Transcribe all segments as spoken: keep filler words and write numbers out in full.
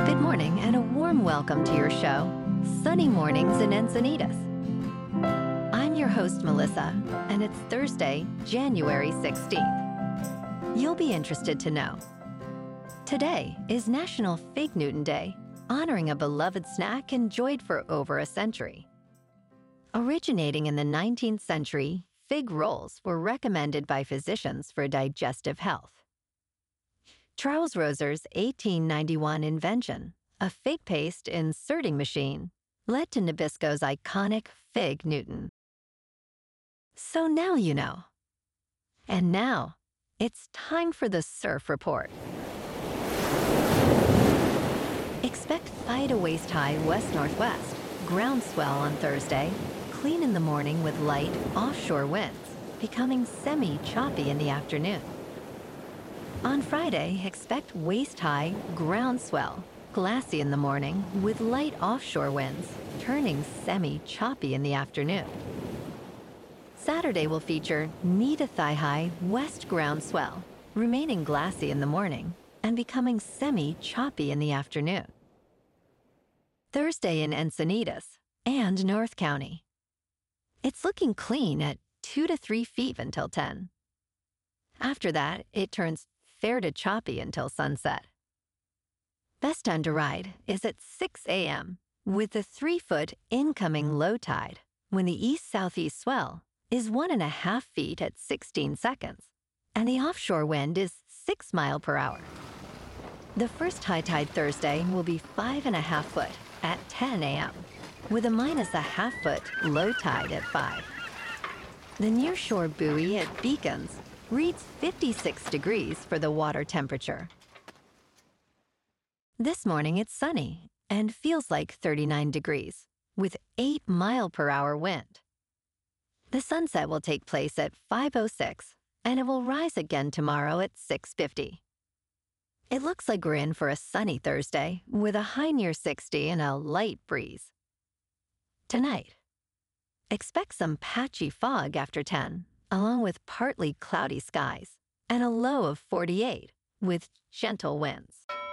Good morning and a warm welcome to your show, Sunny Mornings in Encinitas. I'm your host, Melissa, and it's Thursday, January sixteenth. You'll be interested to know. Today is National Fig Newton Day, honoring a beloved snack enjoyed for over a century. Originating in the nineteenth century, fig rolls were recommended by physicians for digestive health. Charles Roser's eighteen ninety-one invention, a fig paste inserting machine, led to Nabisco's iconic Fig Newton. So now you know. And now, it's time for the Surf Report. Expect thigh to waist-high west-northwest, ground swell on Thursday, clean in the morning with light offshore winds, becoming semi-choppy in the afternoon. On Friday, expect waist-high ground swell, glassy in the morning with light offshore winds, turning semi-choppy in the afternoon. Saturday will feature knee to thigh-high west ground swell, remaining glassy in the morning and becoming semi-choppy in the afternoon. Thursday in Encinitas and North County. It's looking clean at two to three feet until ten. After that, it turns fair to choppy until sunset. Best time to ride is at six a.m. with the three-foot incoming low tide when the east-southeast swell is one and a half feet at sixteen seconds, and the offshore wind is six mile per hour. The first high tide Thursday will be five and a half foot at ten a.m. with a minus a half foot low tide at five. The nearshore buoy at Beacons reads fifty-six degrees for the water temperature. This morning it's sunny and feels like thirty-nine degrees with eight mile per hour wind. The sunset will take place at five oh six and it will rise again tomorrow at six fifty. It looks like we're in for a sunny Thursday with a high near sixty and a light breeze. Tonight, expect some patchy fog after ten, along with partly cloudy skies, and a low of forty-eight with gentle winds.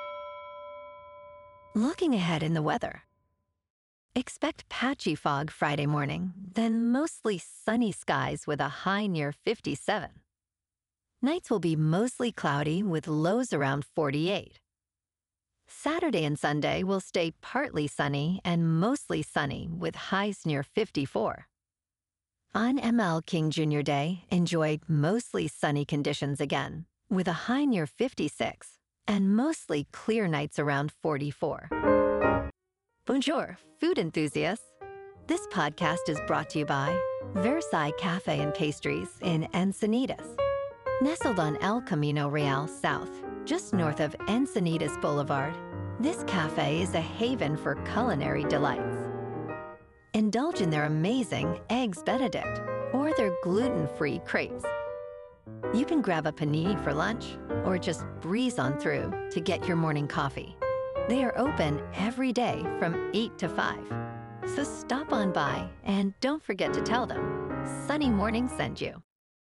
Looking ahead in the weather. Expect patchy fog Friday morning, then mostly sunny skies with a high near fifty-seven. Nights will be mostly cloudy with lows around forty-eight. Saturday and Sunday will stay partly sunny and mostly sunny with highs near fifty-four. On M L King Junior Day, enjoy mostly sunny conditions again, with a high near fifty-six and mostly clear nights around forty-four. Bonjour, food enthusiasts. This podcast is brought to you by Versailles Cafe and Pastries in Encinitas. Nestled on El Camino Real South, just north of Encinitas Boulevard, this cafe is a haven for culinary delights. Indulge in their amazing Eggs Benedict or their gluten-free crepes. You can grab a panini for lunch or just breeze on through to get your morning coffee. They are open every day from eight to five. So stop on by and don't forget to tell them Sunny Morning sent you.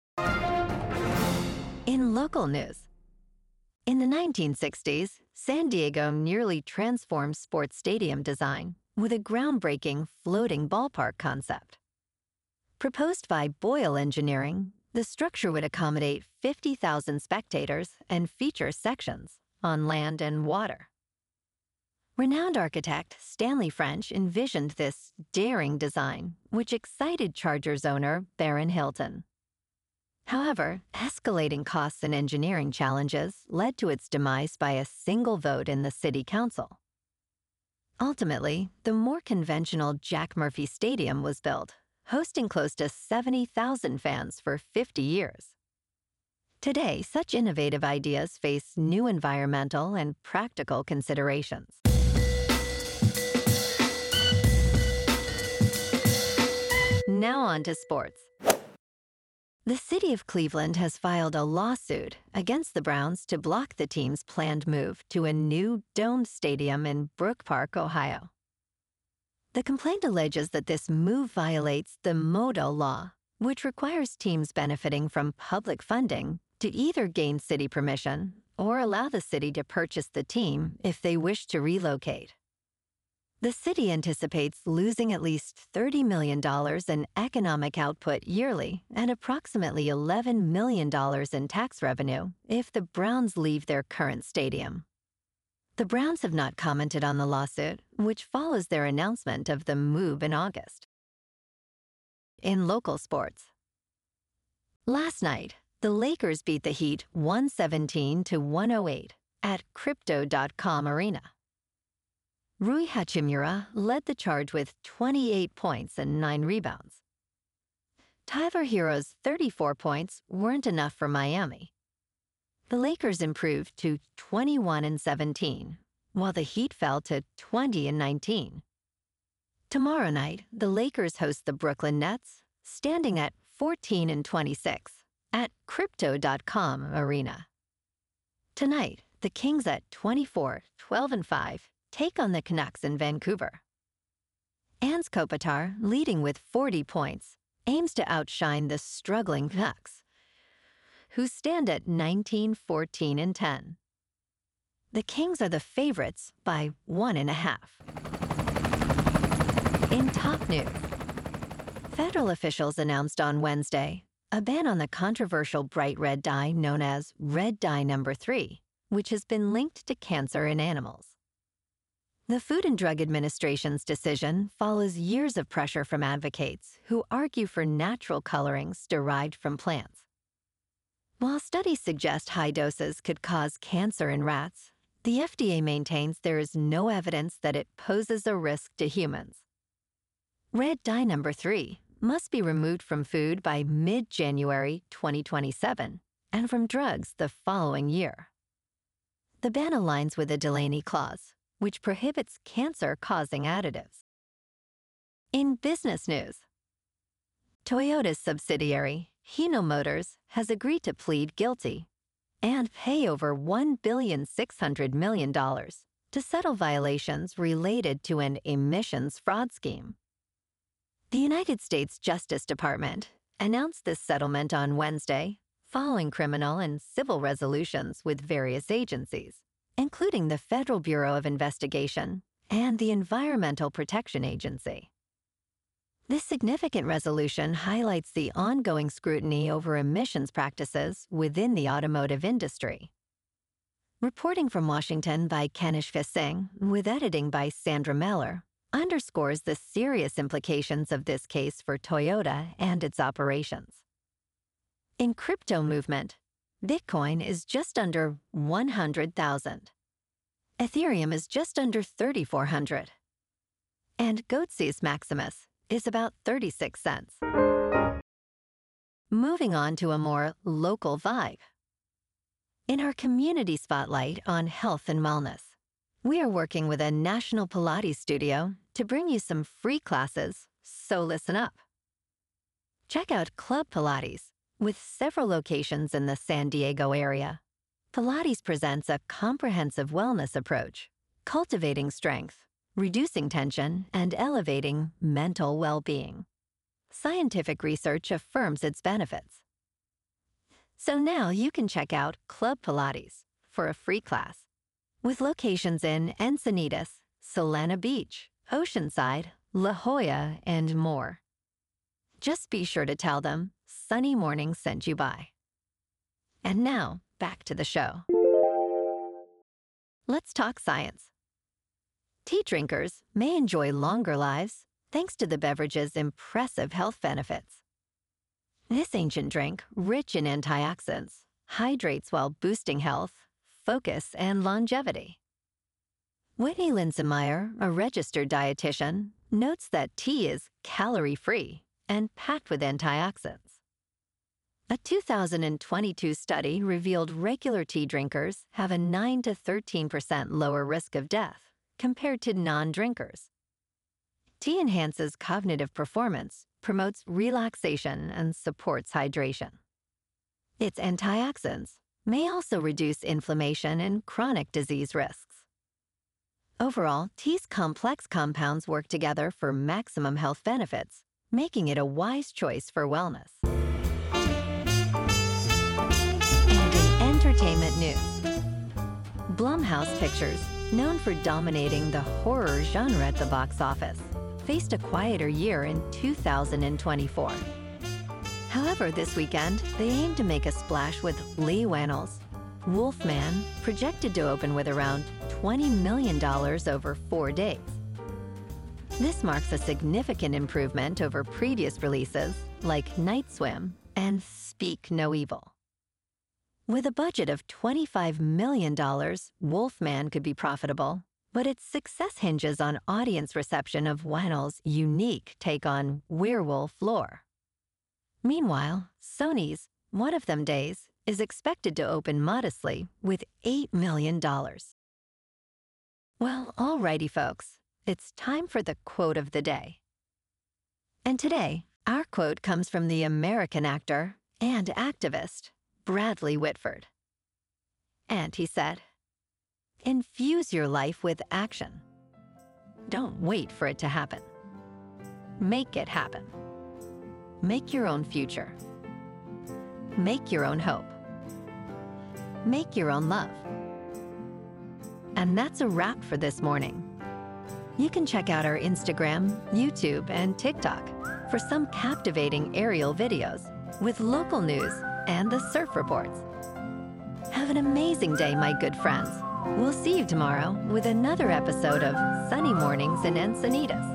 In local news. In the nineteen sixties, San Diego nearly transformed sports stadium design with a groundbreaking floating ballpark concept. Proposed by Boyle Engineering, the structure would accommodate fifty thousand spectators and feature sections on land and water. Renowned architect Stanley French envisioned this daring design, which excited Chargers owner Baron Hilton. However, escalating costs and engineering challenges led to its demise by a single vote in the city council. Ultimately, the more conventional Jack Murphy Stadium was built, hosting close to seventy thousand fans for fifty years. Today, such innovative ideas face new environmental and practical considerations. Now on to sports. The city of Cleveland has filed a lawsuit against the Browns to block the team's planned move to a new domed stadium in Brook Park, Ohio. The complaint alleges that this move violates the MODO law, which requires teams benefiting from public funding to either gain city permission or allow the city to purchase the team if they wish to relocate. The city anticipates losing at least thirty million dollars in economic output yearly and approximately eleven million dollars in tax revenue if the Browns leave their current stadium. The Browns have not commented on the lawsuit, which follows their announcement of the move in August. In local sports, last night, the Lakers beat the Heat one seventeen to one oh eight at Crypto dot com Arena. Rui Hachimura led the charge with twenty-eight points and nine rebounds. Tyler Hero's thirty-four points weren't enough for Miami. The Lakers improved to twenty-one and seventeen, while the Heat fell to twenty and nineteen. Tomorrow night, the Lakers host the Brooklyn Nets, standing at fourteen and twenty-six at Crypto dot com Arena. Tonight, the Kings at twenty-four, twelve and five take on the Canucks in Vancouver. Anze Kopitar, leading with forty points, aims to outshine the struggling Canucks, who stand at nineteen, fourteen, and ten. The Kings are the favorites by one and a half. In top news, federal officials announced on Wednesday a ban on the controversial bright red dye known as red dye number three, which has been linked to cancer in animals. The Food and Drug Administration's decision follows years of pressure from advocates who argue for natural colorings derived from plants. While studies suggest high doses could cause cancer in rats, the F D A maintains there is no evidence that it poses a risk to humans. Red dye number three must be removed from food by mid-January twenty twenty-seven and from drugs the following year. The ban aligns with the Delaney Clause, which prohibits cancer-causing additives. In business news, Toyota's subsidiary, Hino Motors, has agreed to plead guilty and pay over one billion six hundred million dollars to settle violations related to an emissions fraud scheme. The United States Justice Department announced this settlement on Wednesday, following criminal and civil resolutions with various agencies, including the Federal Bureau of Investigation and the Environmental Protection Agency. This significant resolution highlights the ongoing scrutiny over emissions practices within the automotive industry. Reporting from Washington by Kanish Singh, with editing by Sandra Meller, underscores the serious implications of this case for Toyota and its operations. In crypto movement, Bitcoin is just under one hundred thousand. Ethereum is just under thirty-four hundred. And Goatseus Maximus is about thirty-six cents. Moving on to a more local vibe. In our community spotlight on health and wellness, we are working with a national Pilates studio to bring you some free classes, so listen up. Check out Club Pilates. With several locations in the San Diego area, Pilates presents a comprehensive wellness approach, cultivating strength, reducing tension, and elevating mental well-being. Scientific research affirms its benefits. So now you can check out Club Pilates for a free class, with locations in Encinitas, Solana Beach, Oceanside, La Jolla, and more. Just be sure to tell them Sunny Morning sent you by. And now, back to the show. Let's talk science. Tea drinkers may enjoy longer lives thanks to the beverage's impressive health benefits. This ancient drink, rich in antioxidants, hydrates while boosting health, focus, and longevity. Whitney Linsenmeyer, a registered dietitian, notes that tea is calorie-free and packed with antioxidants. A two thousand twenty-two study revealed regular tea drinkers have a nine to thirteen percent lower risk of death compared to non-drinkers. Tea enhances cognitive performance, promotes relaxation, and supports hydration. Its antioxidants may also reduce inflammation and chronic disease risks. Overall, tea's complex compounds work together for maximum health benefits, making it a wise choice for wellness. And in entertainment news, Blumhouse Pictures, known for dominating the horror genre at the box office, faced a quieter year in two thousand twenty-four. However, this weekend, they aim to make a splash with Lee Wannell's Wolfman, projected to open with around twenty million dollars over four days. This marks a significant improvement over previous releases like Night Swim and Speak No Evil. With a budget of twenty-five million dollars, Wolfman could be profitable, but its success hinges on audience reception of Wannell's unique take on werewolf lore. Meanwhile, Sony's One of Them Days is expected to open modestly with eight million dollars. Well, alrighty, folks, it's time for the quote of the day. And today, our quote comes from the American actor and activist, Bradley Whitford. And he said, "Infuse your life with action. Don't wait for it to happen. Make it happen. Make your own future. Make your own hope. Make your own love." And that's a wrap for this morning. You can check out our Instagram, YouTube, and TikTok for some captivating aerial videos with local news and the surf reports. Have an amazing day, my good friends. We'll see you tomorrow with another episode of Sunny Mornings in Encinitas.